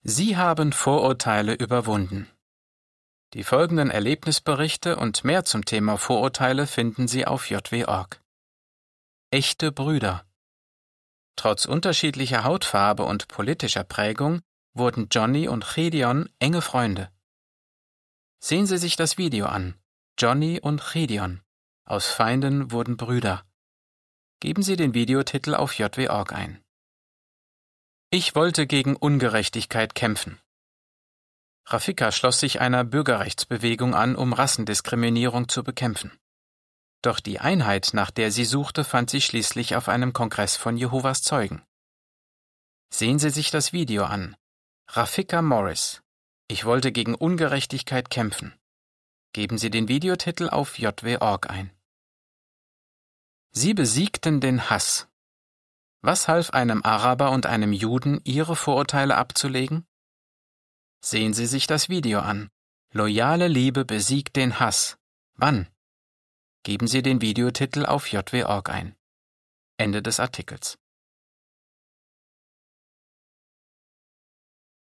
Sie haben Vorurteile überwunden. Die folgenden Erlebnisberichte und mehr zum Thema Vorurteile finden Sie auf jw.org. Echte Brüder. Trotz unterschiedlicher Hautfarbe und politischer Prägung wurden Johnny und Gideon enge Freunde. Sehen Sie sich das Video an. Johnny und Gideon. Aus Feinden wurden Brüder. Geben Sie den Videotitel auf jw.org ein. Ich wollte gegen Ungerechtigkeit kämpfen. Rafika schloss sich einer Bürgerrechtsbewegung an, um Rassendiskriminierung zu bekämpfen. Doch die Einheit, nach der sie suchte, fand sie schließlich auf einem Kongress von Jehovas Zeugen. Sehen Sie sich das Video an. Rafika Morris. Ich wollte gegen Ungerechtigkeit kämpfen. Geben Sie den Videotitel auf jw.org ein. Sie besiegten den Hass. Was half einem Araber und einem Juden, ihre Vorurteile abzulegen? Sehen Sie sich das Video an. Loyale Liebe besiegt den Hass. Wann? Geben Sie den Videotitel auf jw.org ein. Ende des Artikels.